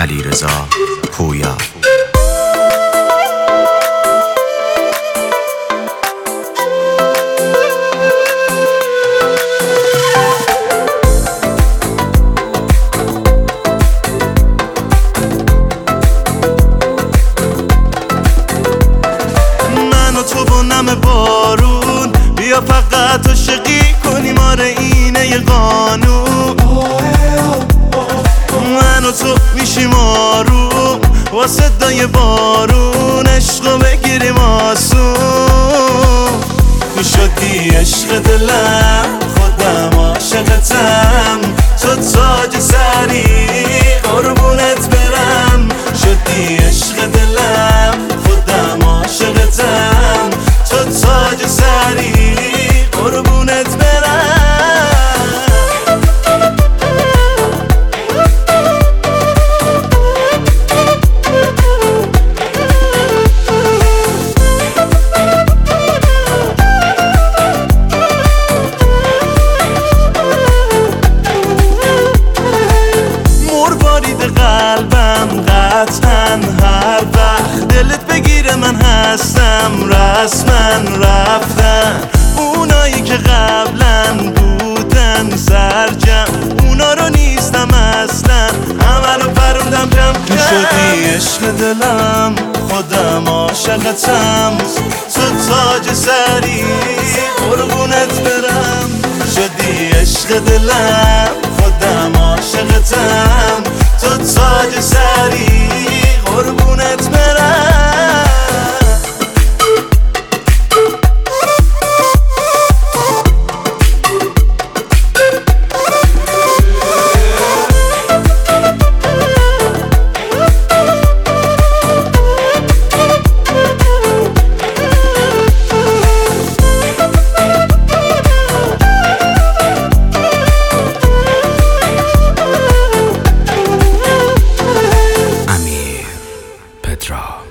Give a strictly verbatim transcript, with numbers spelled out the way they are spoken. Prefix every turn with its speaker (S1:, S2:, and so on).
S1: علیرضا پویا.
S2: بارون بیا فقط عاشقی کنیم، آره اینه یه قانون. من و تو میشیم آروم با صدای بارون، عشقو بگیریم آسون. تو شدی عشق دلم، خودم عاشقتم، تو تاج سری قربونت برم. شدی عشق دلم، خودم عاشقتم، تو تاج سری قربونت برم. مروارید قلبم قطعا هر وقت دلت بگیره من هستم، رسما رفتن اونایی که قبلا بودن سرجم، اونا رو نیستم اصلا، همه رو پروندم جمع کم. شدی عشق دلم، خودم عاشقتم، تو تاج سری قربونت برم. شدی عشق دلم، خودم عاشقتم، تو تاج سری قربونت برم.
S1: Petra.